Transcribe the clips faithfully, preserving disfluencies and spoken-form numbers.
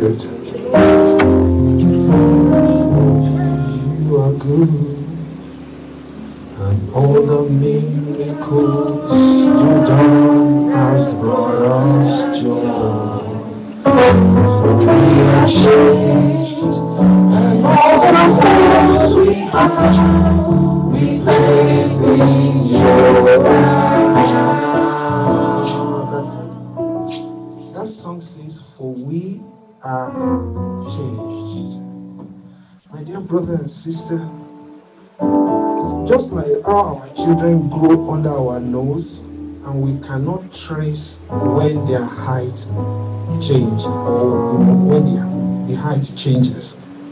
Spirit. You are good, and all the miracles you've done has brought us joy. For we are changed, and all the hopes we have, we place in your hands. That song says, for we are changed. My dear brother and sister, just like how our children grow under our nose and we cannot trace when their height change or you know, when the, the height changes,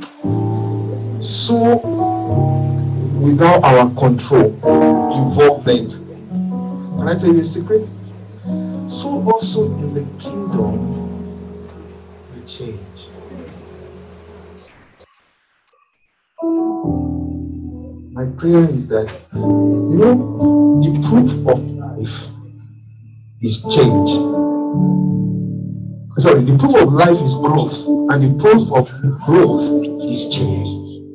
so without our control, involvement, can I tell you a secret? So also in the kingdom we change. My prayer is that, you know, the proof of life is change. Sorry, the proof of life is growth, and the proof of growth is change.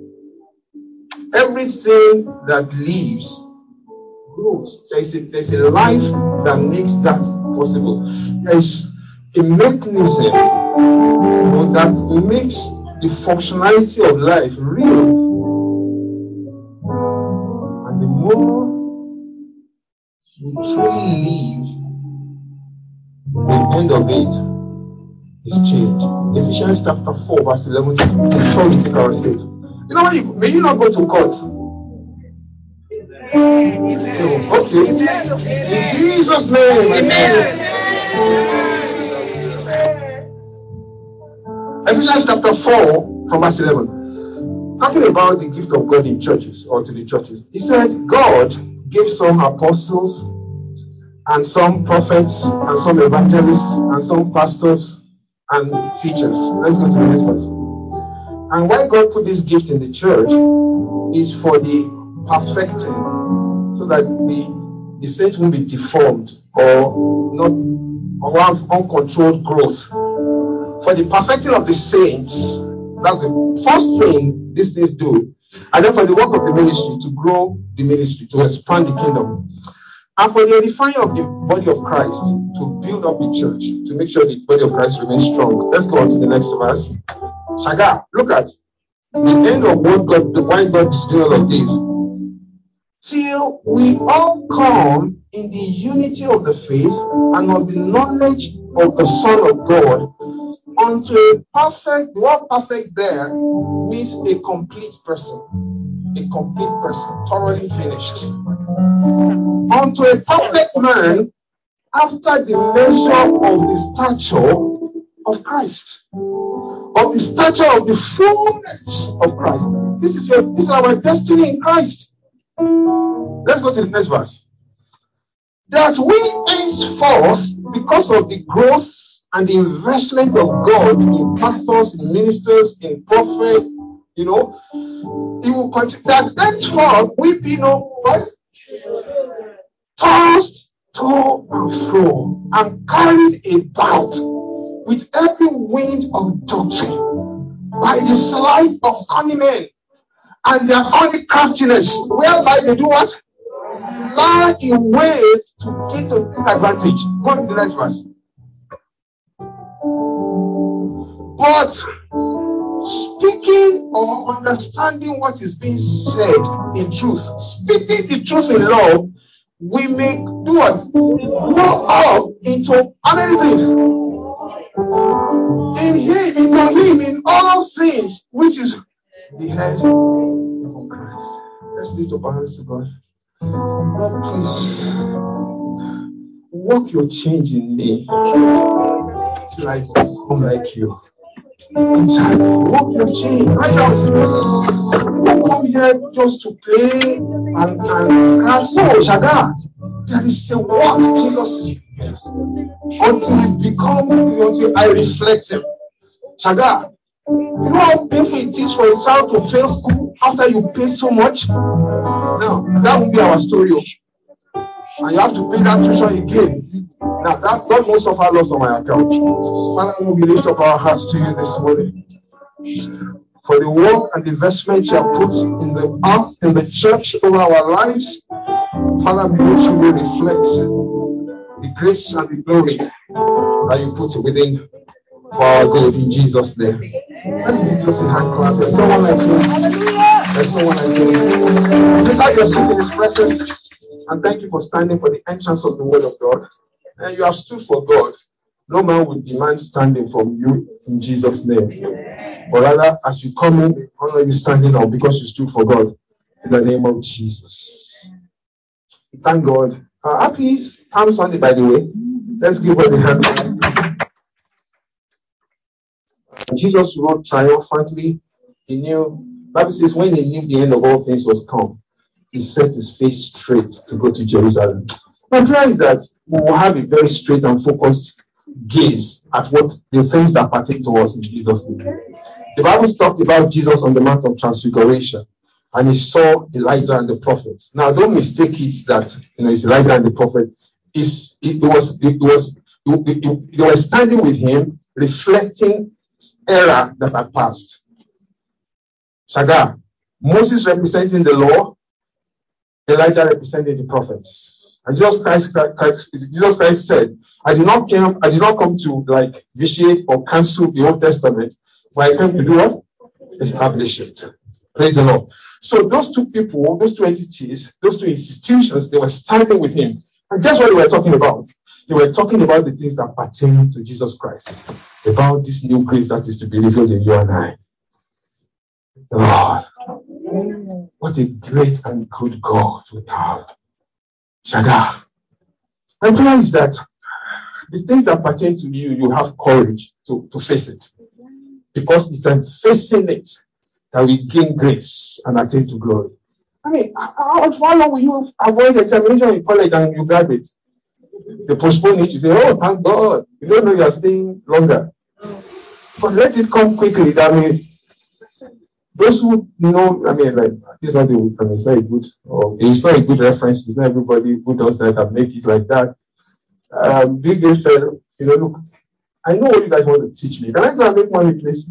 Everything that lives grows. There's a, there's a life that makes that possible. There's a mechanism, you know, that makes the functionality of life real. And the more we truly live, the end of it is change. Ephesians chapter four, verse eleven to before we take our state. You know, you, may you not go to court. So, okay. In Jesus' name, amen. Ephesians chapter four, from verse eleven. Talking about the gift of God in churches or to the churches. He said, God gave some apostles, and some prophets, and some evangelists, and some pastors and teachers. Let's go to the next verse. And why God put this gift in the church is for the perfecting, so that the, the saints won't be deformed or not or have uncontrolled growth. For the perfecting of the saints, that's the first thing these things do. And then for the work of the ministry, to grow the ministry, to expand the kingdom. And for the edifying of the body of Christ, to build up the church, to make sure the body of Christ remains strong. Let's go on to the next verse. Shaga, look at the end of what God, why God is doing all of this. Till we all come in the unity of the faith and of the knowledge of the Son of God, unto a perfect, the word perfect there means a complete person. A complete person, thoroughly finished. Unto a perfect man, after the measure of the stature of Christ, of the stature of the fullness of Christ. This is your, this is our destiny in Christ. Let's go to the next verse. That we henceforth, because of the growth and the investment of God in pastors, in ministers, in prophets, you know, He will continue that henceforth we be no what? Tossed to and fro and carried about with every wind of doctrine by the sleight of cunning men and their cunning craftiness, whereby they do what? Lie in ways to get to take advantage. Go to the next verse. But speaking or understanding what is being said in truth, speaking the truth in love, we may do what? Grow up into how many things? In Him, into Him, in all things, which is the head of Christ. Let's lift up our hands to God. Lord, please work your change in me till I become like you. Work your change. Right now, don't come here just to play and and cry. No, Shaga. There is a work Jesus is until it become until I reflect Him. Shaga. You know how painful it is for a child to fail school after you pay so much? Now, that will be our story. And you have to pay that tuition again. Now, that God won't suffer loss on my account. Father, we lift up our hearts to you this morning for the work and investment you have put in the earth, in the church, over our lives. Father, may you will reflect the grace and the glory that you put within for our good in Jesus' name. Let's give just a hand clap. There's someone like you. There's someone like you. Please have your seat in his presence. And thank you for standing for the entrance of the word of God. And you have stood for God. No man will demand standing from you in Jesus' name. But rather, as you come in, they honor you standing up because you stood for God in the name of Jesus. Thank God. Uh, happy Palm Sunday, by the way. Let's give God a hand. Jesus rode triumphantly. He knew, Bible says, when he knew the end of all things was come, he set his face straight to go to Jerusalem. My prayer is that we will have a very straight and focused gaze at what the things that pertain to us in Jesus' name. The Bible talked about Jesus on the Mount of Transfiguration, and he saw Elijah and the prophets. Now, don't mistake it that you know it's Elijah and the prophet. It's, it was it was it, it, they were standing with him, reflecting era that had passed. Shagar, Moses representing the law, Elijah representing the prophets. And Jesus Christ, Christ, Jesus Christ said, I did not come, I did not come to like vitiate or cancel the Old Testament, but I came to do what? Establish it. Praise the Lord. So those two people, those two entities, those two institutions, they were standing with him. And guess what they were talking about? They were talking about the things that pertain to Jesus Christ. About this new grace that is to be revealed in you and I. Lord, what a great and good God we have. Shagar. My prayer is that the things that pertain to you, you have courage to, to face it. Because it's in facing it that we gain grace and attain to glory. I mean, how, how long will you avoid examination in college and you graduate? They postpone it, you say, oh, thank God. You don't know you are staying longer. But let it come quickly. I mean, those who know, I mean, like, it's not a, I mean, it's not a good, or it's not a good reference. It's not everybody who does that and make it like that. Um, Big Game said, you know, look, I know what you guys want to teach me. Can I go and make money, please?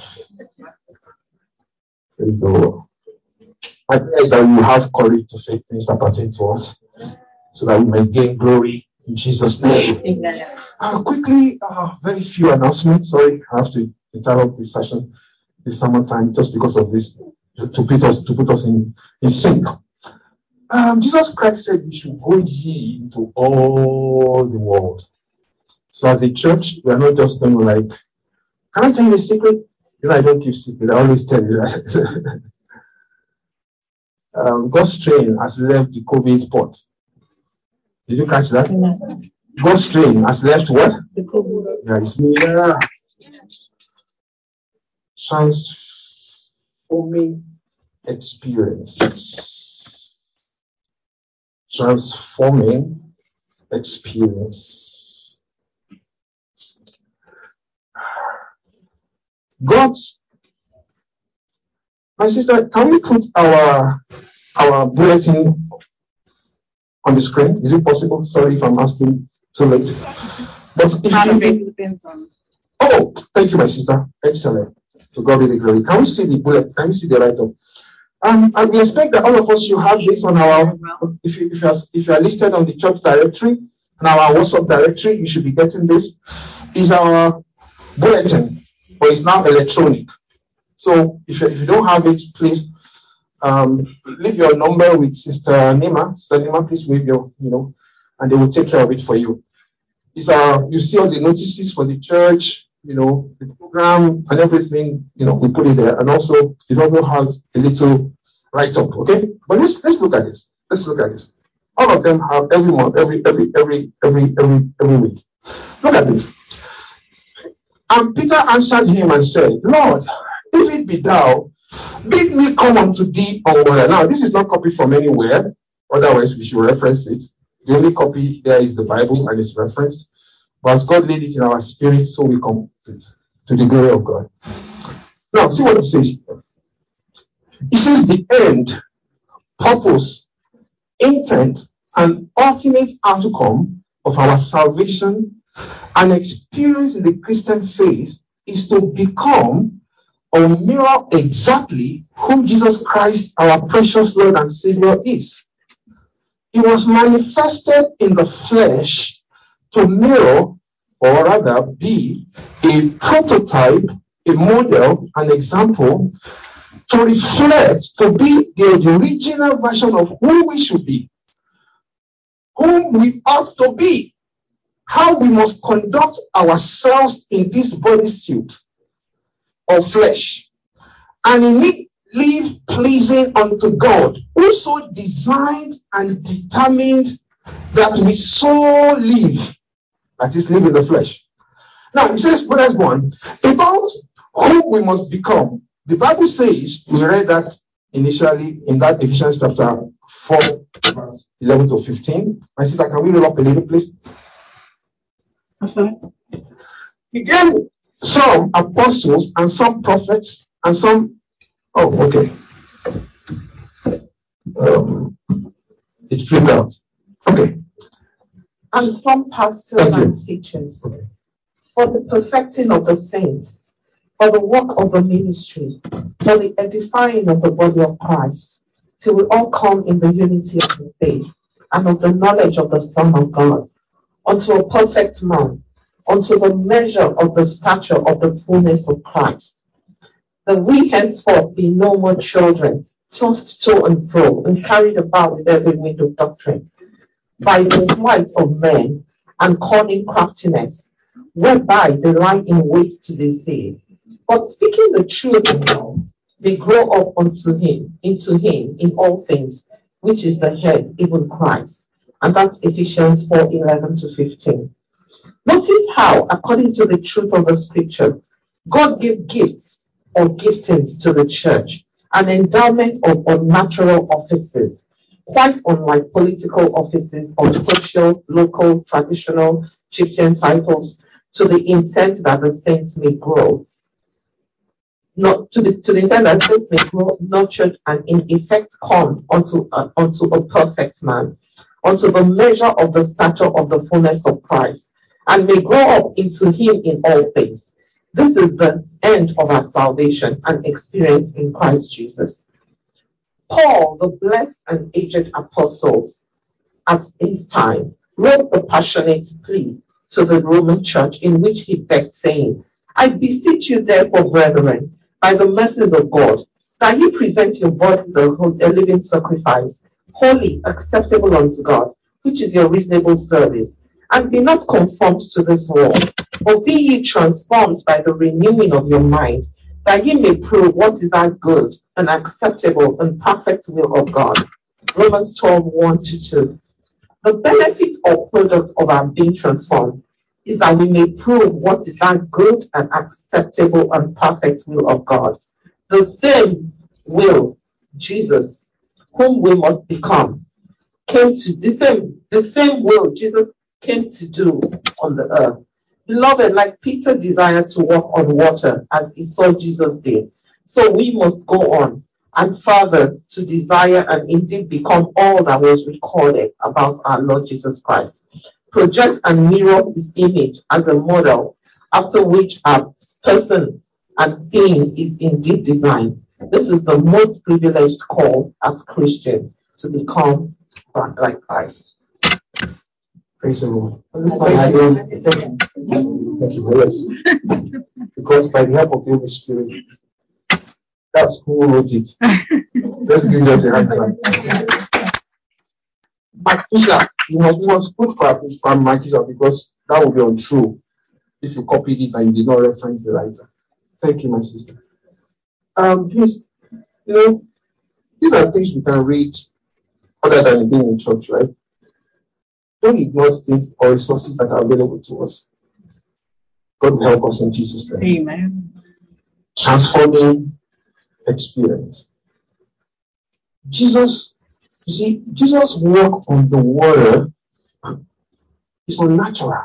Praise the Lord. My prayer is that we have courage to say things that pertain to us, so that we may gain glory in Jesus' name. Uh, quickly, uh, very few announcements. Sorry, I have to interrupt this session, this summer time, just because of this, to put us to put us in, in sync. Um, Jesus Christ said we should go ye into all the world. So as a church, we are not just going to like, can I tell you a secret? You know, I don't keep secrets. I always tell you that. um, God's train has left the COVID spot. Did you catch that? No. God's train has left what? The COVID. Yeah, it's yeah. Transforming experience. Transforming experience. God's, my sister, can we put our our bulletin on the screen? Is it possible? Sorry if I'm asking too late. But if you, oh, thank you, my sister. Excellent. To God be the glory. Can we see the bullet? Can we see the write-up? Um, and we expect that all of us should have this on our. If you if you are if you are listed on the church directory and our WhatsApp directory, you should be getting this. Is our bulletin, but it's now electronic. So if you, if you don't have it, please um, leave your number with Sister Nima. Sister Nima, please wave your, you know, and they will take care of it for you. It's our, you see all the notices for the church, you know, the program and everything, you know, we put it there. And also, it also has a little write-up, okay? But let's let's look at this. Let's look at this. All of them have every month, every every every every every every week. Look at this. And Peter answered him and said, Lord, if it be thou, bid me come unto thee on water. Now, this is not copied from anywhere. Otherwise, we should reference it. The only copy there is the Bible and it's referenced. But as God laid it in our spirit, so we come to it, to the glory of God. Now, see what it says. It says the end, purpose, intent, and ultimate outcome of our salvation and experience in the Christian faith is to become or mirror exactly who Jesus Christ, our precious Lord and Savior, is. He was manifested in the flesh to mirror, or rather be, a prototype, a model, an example, to reflect, to be the original version of who we should be, whom we ought to be, how we must conduct ourselves in this bodysuit of flesh, and in it live pleasing unto God, who so designed and determined that we so live, that is, live in the flesh. Now, it says, first one, about who we must become. The Bible says, we read that initially in that Ephesians chapter four, verse eleven to fifteen. My sister, can we roll up a little, please? I'm sorry. He gave some apostles and some prophets and some. Oh, okay. Um, it's flipped out. Okay. And some pastors and teachers, okay, for the perfecting of the saints, for the work of the ministry, for the edifying of the body of Christ, till we all come in the unity of the faith and of the knowledge of the Son of God, unto a perfect man, unto the measure of the stature of the fullness of Christ, that we henceforth be no more children, tossed to and fro, and carried about with every wind of doctrine, by the sleight of men and cunning craftiness, whereby they lie in wait to deceive. But speaking the truth in love, they grow up unto him, into him in all things, which is the head, even Christ. And that's Ephesians four eleven to fifteen. Notice how, according to the truth of the scripture, God gave gifts or giftings to the church, an endowment of unnatural offices, quite unlike political offices or social, local, traditional, chieftain titles, to the intent that the saints may grow. Not to the, to the intent that saints may grow, nurtured, and in effect come unto, uh, unto a perfect man, unto the measure of the stature of the fullness of Christ, and may grow up into him in all things. This is the end of our salvation and experience in Christ Jesus. Paul, the blessed and aged apostles at his time, wrote the passionate plea to the Roman church in which he begged, saying, I beseech you therefore, brethren, by the mercies of God, that you present your bodies a living sacrifice, holy, acceptable unto God, which is your reasonable service. And be not conformed to this world, but be ye transformed by the renewing of your mind, that ye may prove what is that good and acceptable and perfect will of God. Romans twelve, one to two. The benefit or product of our being transformed is that we may prove what is that good and acceptable and perfect will of God. The same will, Jesus, whom we must become, came to the same, the same will Jesus came to do on the earth. Beloved, like Peter desired to walk on water as he saw Jesus did, so we must go on and further to desire and indeed become all that was recorded about our Lord Jesus Christ. Project and mirror his image as a model after which our person and being is indeed designed. This is the most privileged call as Christians to become like Christ. Praise the Lord. Thank you. Thank you very much. Because by the help of the Holy Spirit, that's who wrote it. Let's give us a hand clap. Mark Fisher, you must, must put for Mark Fisher because that would be untrue if you copied it and you did not reference the writer. Thank you, my sister. Um, please, you know, these are things we can read other than being in church, right? Don't ignore things or resources that are available to us. God will help us in Jesus' name. Amen. Transforming experience. Jesus, you see, Jesus' walk on the water is unnatural.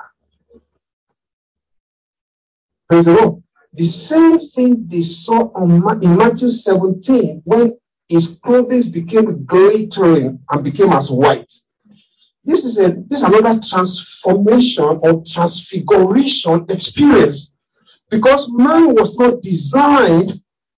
Praise the Lord. The same thing they saw on Ma- in Matthew seventeen when his clothes became glittering and became as white. this is a this is another transformation or transfiguration experience, because man was not designed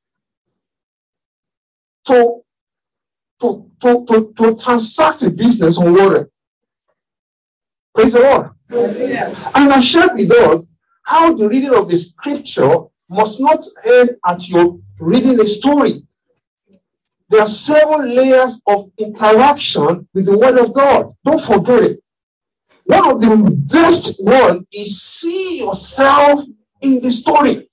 to to to to, to transact a business on water. Praise the Lord. Yeah. And I shared with us how the reading of the scripture must not end at your reading a story. There are several layers of interaction with the Word of God. Don't forget it. One of the best one is see yourself in the story.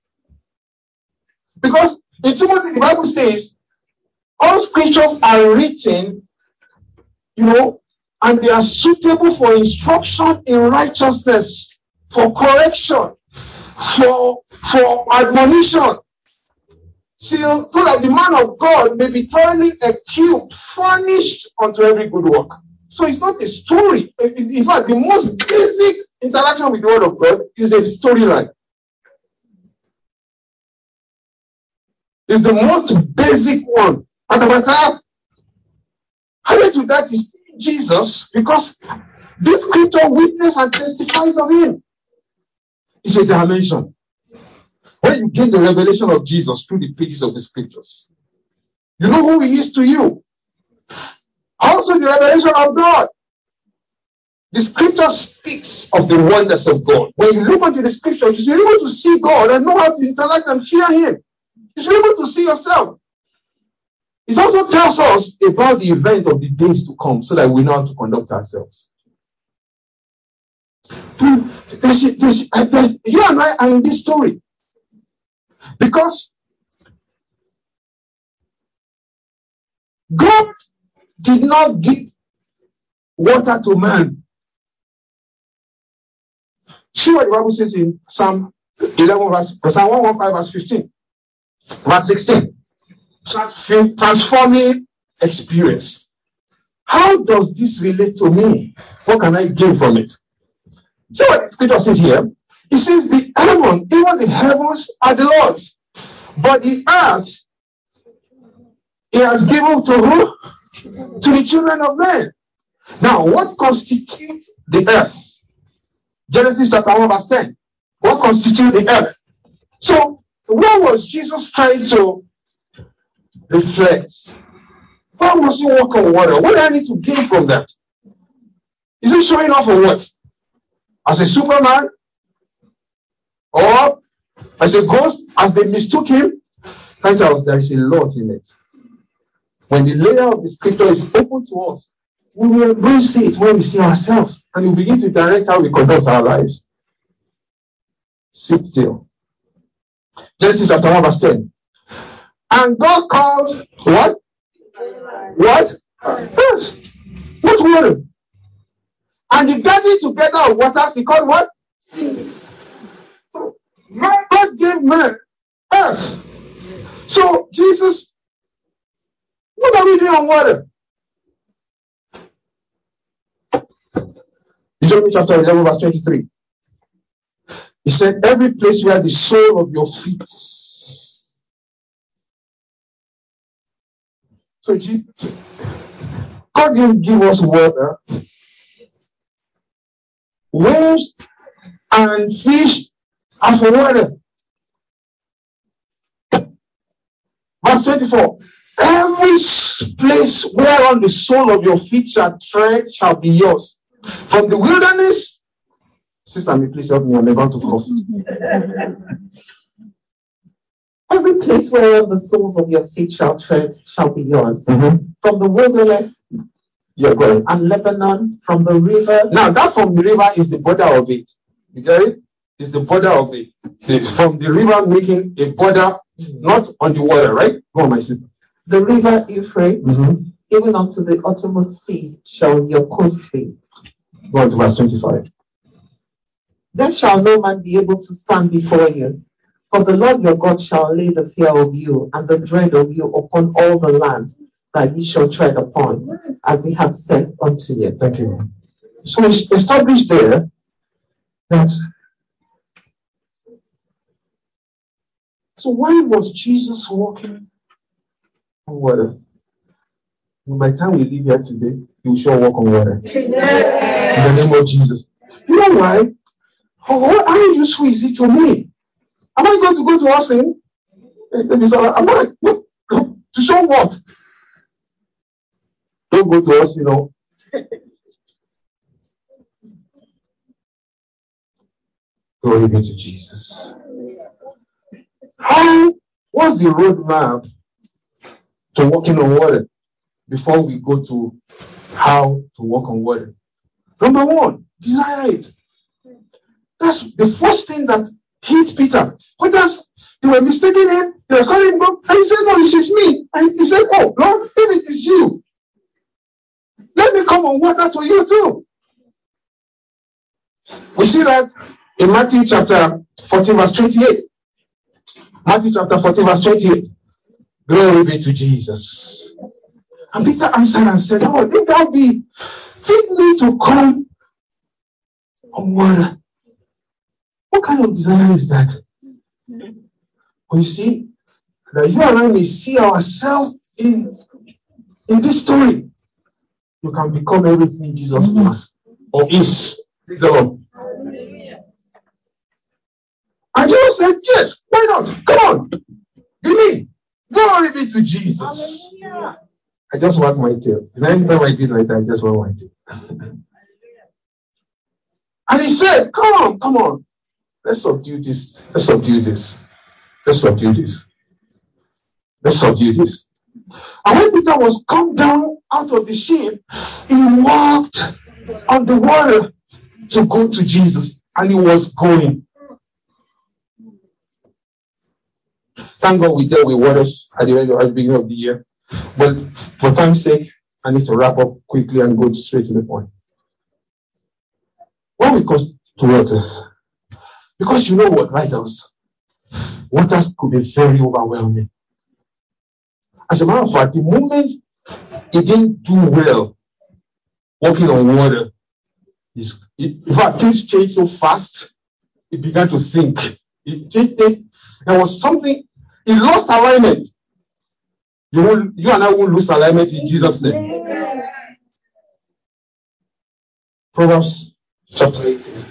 Because in Timothy, the Bible says, all scriptures are written, you know, and they are suitable for instruction in righteousness, for correction, for, for admonition, till, so that the man of God may be thoroughly equipped, furnished unto every good work. So it's not a story. In fact, the most basic interaction with the Word of God is a storyline. It's the most basic one. And the highlight to that is Jesus, because this scripture witnesses and testifies of him. It's a dimension. When you gain the revelation of Jesus through the pages of the scriptures, you know who he is to you. Also the revelation of God. The scripture speaks of the wonders of God. When you look into the scripture, you should be able to see God and know how to interact and fear him. You should be able to see yourself. It also tells us about the event of the days to come, so that we know how to conduct ourselves. There's, there's, there's, you and I are in this story. Because God did not give water to man. See what the Bible says in Psalm eleven, verse, Psalm one fifteen, verse fifteen, verse sixteen. Transforming experience. How does this relate to me? What can I gain from it? See what the scripture says here. It says the heaven, even the heavens are the Lord's, but the earth he has given to who? To the children of men. Now, what constitutes the earth? Genesis chapter one, verse ten. What constitutes the earth? So, what was Jesus trying to reflect? Why was he walk on water? What do I need to gain from that? Is he showing off or what? As a Superman? Or as a ghost, as they mistook him? Find out there is a lot in it. When the layer of the scripture is open to us, we will embrace it when we see ourselves, and we begin to direct how we conduct our lives. Sit still. Genesis chapter one, verse ten. And God calls what? What? Earth. What water? And the gathering together of waters, he called what? Seas. So, God gave man earth. So, Jesus, what are we doing on water? Deuteronomy chapter eleven, verse twenty-three. He said, every place where the sole of your feet. So, Jesus, God didn't give us water. Waves and fish are for water. Verse twenty-four. Every place whereon the sole of your feet shall tread shall be yours. From the wilderness, Sister, me, please help me. I'm about to cough. Every place whereon the soles of your feet shall tread shall be yours. Mm-hmm. From the wilderness, yeah, go ahead. And Lebanon, from the river. Now, that from the river is the border of it. You get it? It's the border of it. The, from the river making a border, not on the water, right? Go on, my sister. The river Euphrates, mm-hmm. even unto the uttermost sea, shall your coast be. Go on to verse twenty-five. Then shall no man be able to stand before you. For the Lord your God shall lay the fear of you and the dread of you upon all the land that ye shall tread upon, as he hath said unto you. Thank you. So it's established there that. So why was Jesus walking on water? by the time we leave here today, you will sure walk on water. Yeah. In the name of Jesus. You know why? How, how useful is it to me? Am I going to go to Austin? Am I to show what? Don't go to Austin, you know. Glory be to Jesus. How? What's the roadmap to walking on water before we go to how to walk on water? Number one, desire it. That's the first thing that hit Peter. Because they were mistaking him, they were calling him God, and he said, no, it is me. And he said, oh, Lord, if it is you, let me come on water to you too. We see that in Matthew chapter fourteen, verse twenty-eight. Matthew chapter fourteen, verse twenty-eight. Glory be to Jesus. And Peter answered and said, oh, if thou be fit me to come on water. What kind of desire is that? Well, you see, that you and I may see ourselves in, in this story. You can become everything Jesus was or is. Praise the Lord. And you said, yes, why not? Come on. Give me. Glory be to Jesus. Hallelujah. I just wag my tail. And anytime I did like that, I just wag my tail. And he said, come on, come on. Let's subdue this. Let's subdue this. Let's subdue this. Let's subdue this. And when Peter was come down out of the ship, he walked on the water to go to Jesus. And he was going. Thank God we dealt with waters at the, at the beginning of the year. But for time's sake, I need to wrap up quickly and go straight to the point. When we come to waters, because you know what, writers, waters could be very overwhelming. As a matter of fact, the moment it didn't do well walking on water, it, in fact, things changed so fast, it began to sink. It, it, it, there was something, it lost alignment. You, won't, you and I won't lose alignment in Jesus' name. Proverbs chapter eighteen,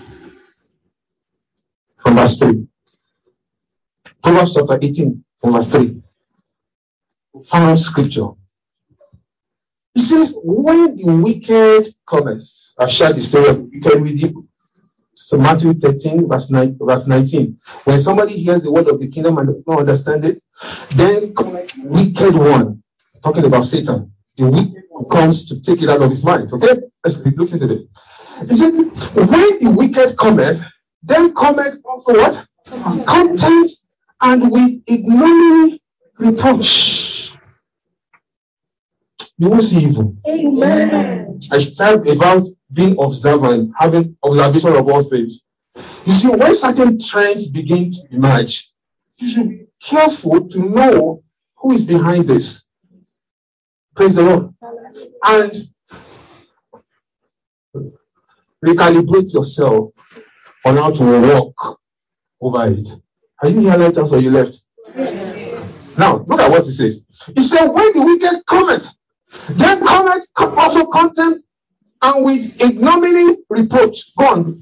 from verse three. Proverbs chapter eighteen, from verse three. Found scripture. It says, when the wicked cometh, I've shared the story of the wicked with you. So Matthew thirteen, verse nine, verse nineteen. When somebody hears the word of the kingdom and does not understand it, then cometh the wicked one, talking about Satan. The wicked one comes to take it out of his mind. Okay? Let's look into this. He said, when the wicked cometh, then cometh also what? Contempt and with ignominy reproach. You will see evil. Amen. I talked about being observant, having observation of all things. You see, when certain trends begin to emerge, you should be careful to know who is behind this. Praise the Lord. And recalibrate yourself on how to walk over it. Are you here, lighters, or you left? Now, look at what it says. It said, when the wicked cometh, then cometh also contempt and with ignominy reproach. Go on.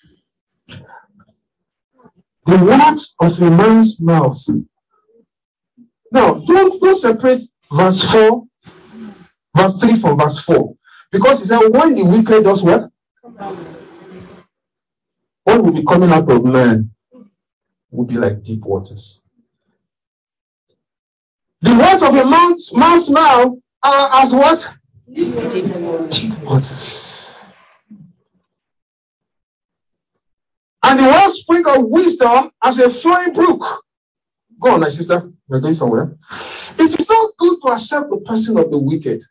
The words of a man's mouth. Now, don't, don't separate verse four, verse three from verse four. Because it said, when the wicked does what? What will be coming out of man will be like deep waters. The words of a man's, man's mouth are as what? Deep, deep waters. And the word spring of wisdom as a flowing brook. Go on, my sister. We're going somewhere. It is not good to accept the person of the wicked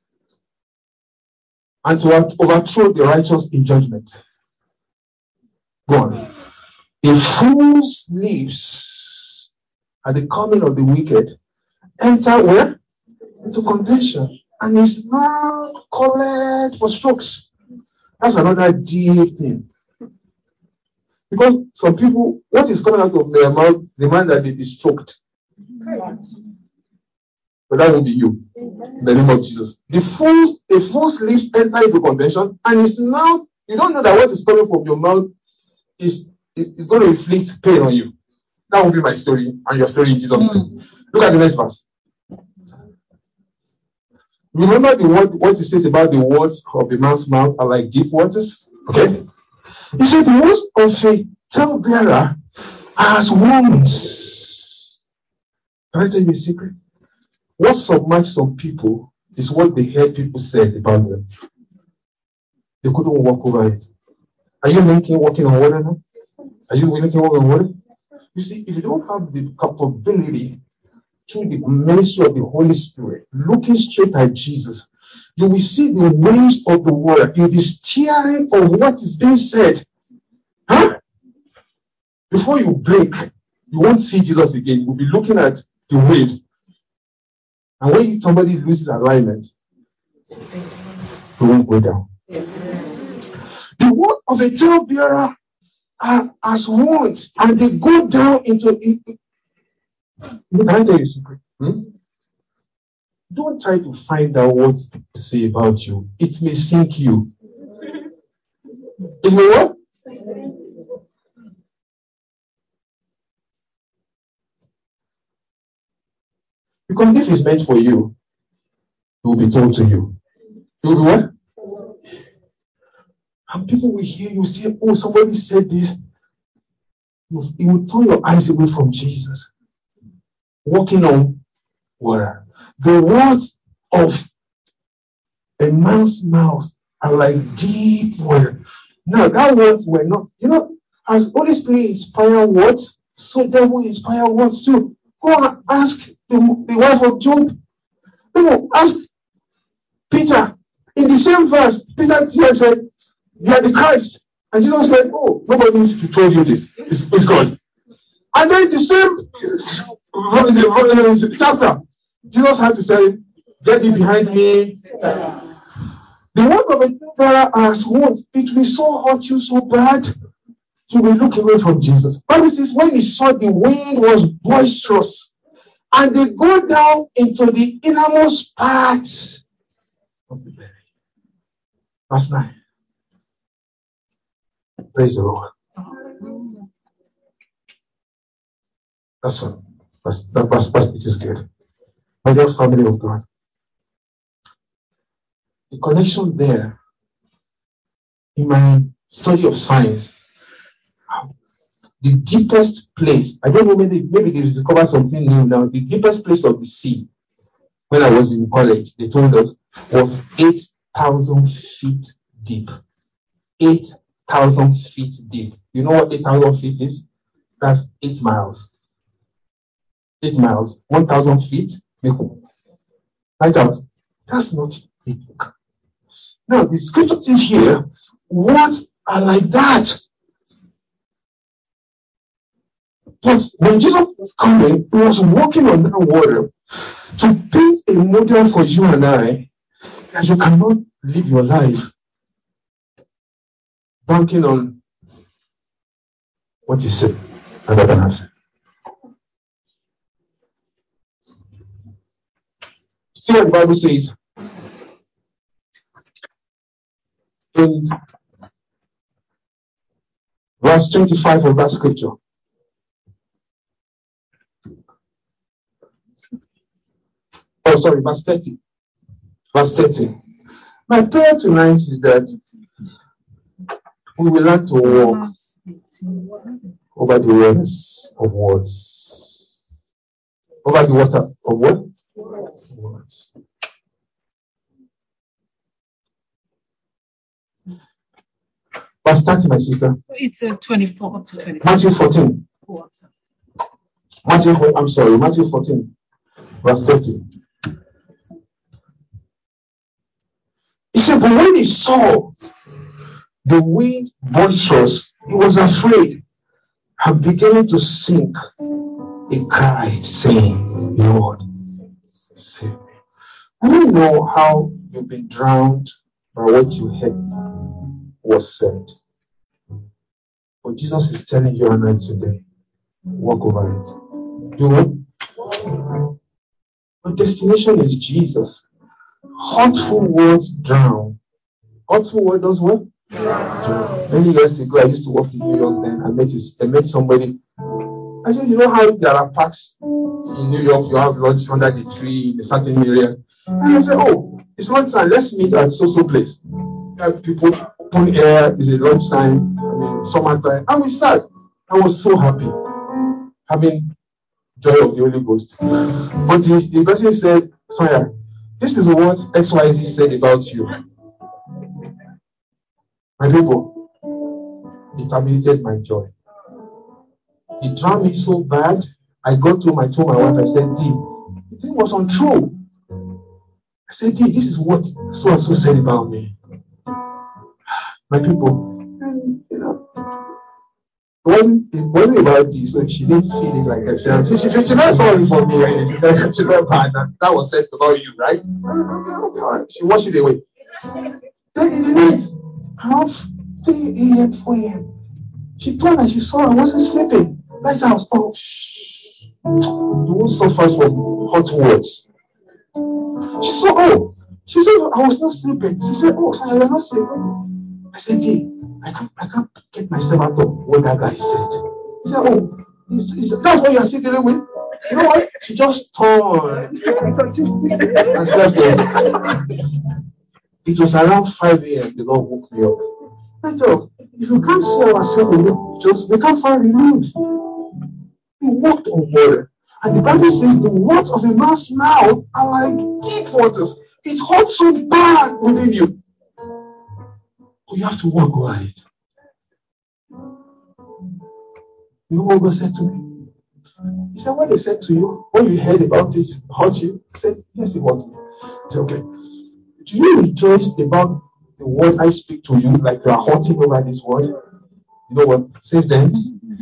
and to overthrow the righteous in judgment. Go on. A fool's lips at the coming of the wicked enter where? Into contention. And his mouth called for strokes. That's another deep thing. Because some people, what is coming out of their mouth, the man that they be stroked. but that won't be you. In the name of Jesus. The fool's, the fool's lips enter into contention, and his mouth, you don't know that what is coming from your mouth is, is, is going to inflict pain on you. That will be my story and your story in Jesus' name. Look at the next verse. Remember the word, what it says about the words of a man's mouth are like deep waters? Okay? He said the words of a talebearer are as wounds. Can I tell you a secret? What submerged some people is what they heard people said about them. They couldn't walk over it. Are you linking walking on water now? Are you linking walking on water? You see, if you don't have the capability through the ministry of the Holy Spirit, looking straight at Jesus, you will see the waves of the water in the steering of what is being said. Huh? Before you break, you won't see Jesus again. You'll be looking at the waves. And when somebody loses alignment, they won't go down. The word of a talebearer are as wounds, and they go down into it. Can I tell you a secret? Hmm? Don't try to find out what people say about you. It may sink you. It may what? Because if it's meant for you, it will be told to you. It will be what? And people will hear you say, oh, somebody said this. It will turn your eyes away from Jesus. Walking on water. The words of a man's mouth are like deep water. Now, that words were not, you know, as Holy Spirit inspire words, so devil inspire words too. Go and ask the, the wife of Job. You know, ask Peter. In the same verse, Peter said, you are the Christ. And Jesus said, oh, nobody told you this. It's, it's God. And then the same chapter, Jesus had to say, get it behind me. The words of a talebearer are as words. It will so hurt you so bad, you will look away from Jesus. Bible says, when he saw the wind was boisterous, and they go down into the innermost parts of the belly. Verse nine. Praise the Lord. That's one. That's, that verse, verse it is good. My dear family of God. The connection there, in my study of science, the deepest place, I don't know, maybe, maybe they discovered something new now, the deepest place of the sea, when I was in college, they told us, was eight thousand feet deep. eight thousand feet deep. You know what eight thousand feet is? That's eight miles. eight miles. one thousand feet. Right out. That's not a book. Now, the scripture says here, words are like that. But when Jesus was coming, he was walking on that water to paint a model for you and I that you cannot live your life banking on what you say and others. See what the Bible says in verse twenty-five of that scripture. Oh, sorry, verse thirty. Verse thirty. My prayer tonight is that we will learn to walk over the waters of words. Over the water of what? Words. Verse thirty, my sister. It's uh, twenty-four to twenty-five. Matthew fourteen. Water. Matthew, I'm sorry, Matthew fourteen, verse thirty. He said, but when he saw the wind boisterous, he was afraid and beginning to sink. He cried, saying, Lord, save me. I don't know how you've been drowned by what you heard was said. But Jesus is telling you and I today, walk over it. Do what? My destination is Jesus. Hurtful words drown. Hurtful word does what? Drown. Many years ago, I used to work in New York then. I met, this, I met somebody. I said, you know how there are parks in New York, you have lunch under the tree in a certain area. And I said, oh, it's lunchtime, let's meet at so-so place. Have people, open air, it's a lunchtime, I mean, summertime. And we sat. I was so happy, having joy of the Holy Ghost. But the, the person said, Sonia, this is what X Y Z said about you. My people, it terminated my joy. It drowned me so bad. I got home, I told my wife, I said, D, the thing was untrue. I said, D, this is what so and so said about me. My people, and, you know, it wasn't, it wasn't about this, so she didn't feel it like I felt. She, she, she felt sorry for me, right? She felt, she felt bad that that was said about you, right? Okay, okay, all right. She washed it away. Then in the night, around three a.m., four a.m., she told me she saw I wasn't sleeping. Lights out. Oh, shh. You won't suffer from hot words. She said, oh, she said, I was not sleeping. She said, oh, sorry, you're not sleeping. I said, gee, I can't, I can't get myself out of what that guy said. He said, oh, is, is, that's what you're still dealing with? You know what? She just turned and slept off. It was around five a.m. the Lord woke me up. I thought, if you can't see ourselves in it, just we can't find relief. He walked on water. And the Bible says the words of a man's mouth are like deep waters. It hurts so bad within you. But you have to walk right. You know what God said to me? He said, what they said to you, when you heard about it, hurt you? He said, yes, it hurt me. I said, okay. Do you rejoice about the word I speak to you like you are hurting over this word? You know what? Since then,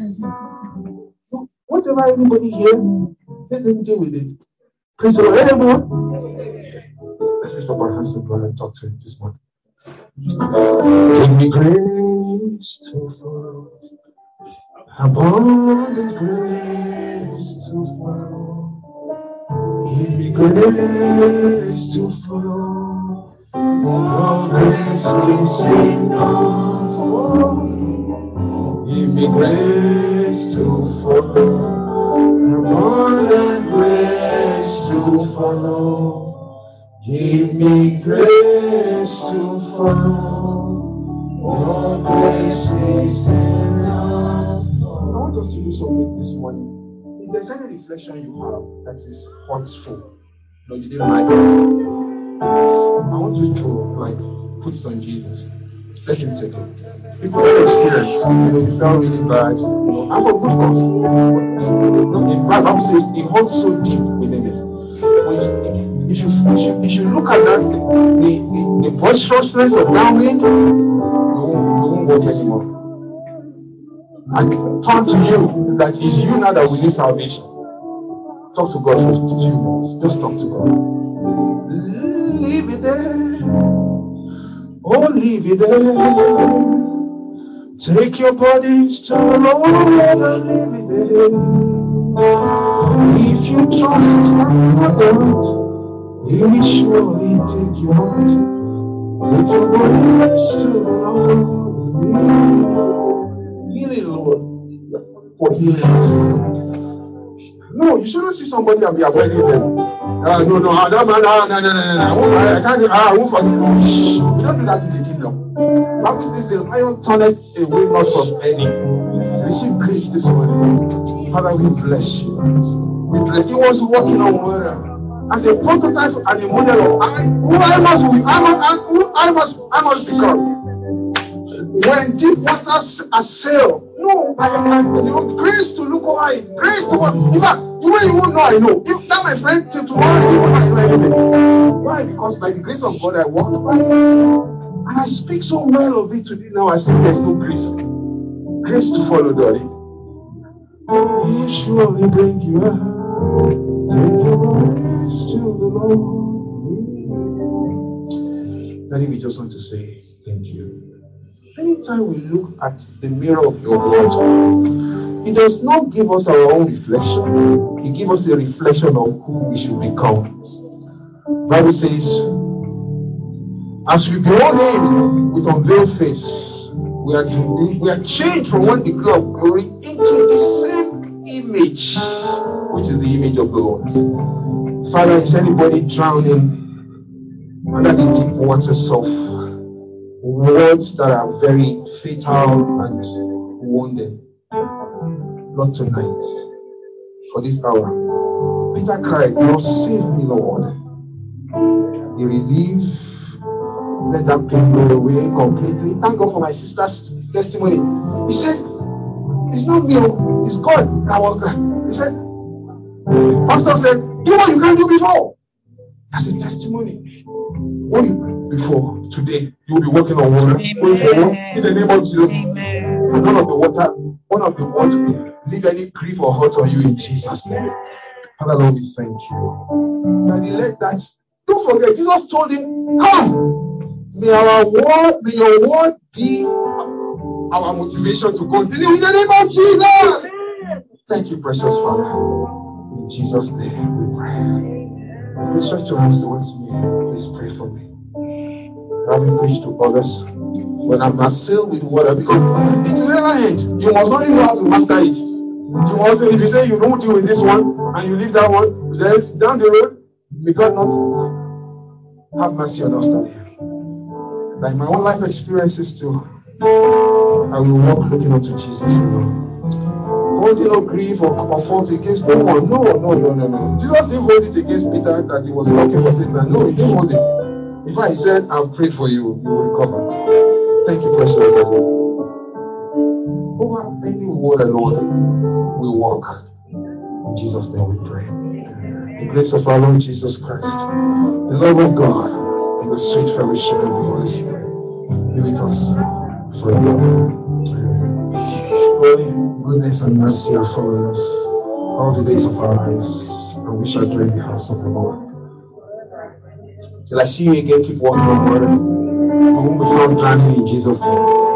whatever everybody here, let them deal with it. Praise the Lord. Everyone. Let's lift up our hands to God and talk to him this morning. Give me grace to follow. Abundant grace to follow. Give me grace to follow. Your grace is enough for me. Give me grace to follow. Abundant grace to follow. Give me grace to follow. Your grace is enough. I want us to do something this morning. If there's any reflection you have that is hurtful, no, you didn't like it, I want you to like put it on Jesus. Let him take it. People have experienced, you know, you felt really bad, you know, and for good cause. The Bible says it hurts so deep within it. If you, if you if you look at that, the, the, the boisterousness of that wind, you won't, you won't walk anymore. And turn to you that it's you now that we need salvation. Talk to God for a few minutes. Just talk to God. Leave it there. Oh, leave it there. Take your bodies to the Lord and leave it there. If you trust in God, He will surely take you out. Take your bodies to the Lord. Healing, Lord, for healing. No, you shouldn't see somebody and be avoiding them. Uh, no, no, uh, that man, uh, no, no, no, no, I won't, I can't, uh, I won't forgive. Shh, we don't do that in the kingdom. Bible says the lion turneth away not from any. Receive grace this morning. Father, we bless you. We bless. He was walking on water as a prototype and a model of I, who I must be, I must, who I must, I must become. When deep waters assail, no, I am, you know, grace to look over it, grace to what, in fact, you won't even know I know. If that, my friend, till tomorrow, you won't know I know anything. Why? Because by the grace of God, I walked by it, and I speak so well of it today. Now I say there's no grief. Grace to follow, Daddy. He will surely bring you out. Take your grace to the Lord. Daddy, we just want to say thank you. Anytime we look at the mirror of your word, He does not give us our own reflection. He gives us a reflection of who we should become. The Bible says, as we behold him with unveiled face, we are, we are changed from one degree of glory into the same image, which is the image of the Lord. Father, is anybody drowning under the deep waters of words that are very fatal and wounding? Lord, tonight, for this hour, Peter cried, Lord, save me, Lord. He relieved, let that pain go away completely. Thank God for my sister's testimony. He said, it's not me, it's God. He said, Pastor said, do what you can't do before. That's a testimony. What you before today, you will be walking on water. Amen. In the name of Jesus. Amen. And none of the water, one of the water will leave any grief or hurt on you in Jesus' name. Father Lord, we thank you. And he let that. Don't forget, Jesus told him, come. May our word, may your word be our motivation to continue in the name of Jesus. Thank you, precious Father. In Jesus' name we pray. Please stretch your hands towards me. Please pray for me. Having preached to others, when I'm not sealed with water, because it will never end. You must only know how to master it. You must, if you say you don't deal with this one and you leave that one, then down the road, may God not have mercy on us today. Like my own life experiences too, I will walk looking unto Jesus alone. Holding no grief or, or fault against no one. No, no, no, no, no. Jesus didn't hold it against Peter that he was looking for Satan. No, he didn't hold it. In fact, he said, I've prayed for you. You will recover. Thank you, precious Lord. Over any word, Lord, we walk. In Jesus' name we pray. The grace of our Lord Jesus Christ, the love of God, and the sweet fellowship of the Holy Spirit be with us forever. Surely, goodness and mercy are following us all the days of our lives, and we shall dwell in the house of the Lord. Till I see you again, keep walking on water. We won't be found drowning in Jesus' name.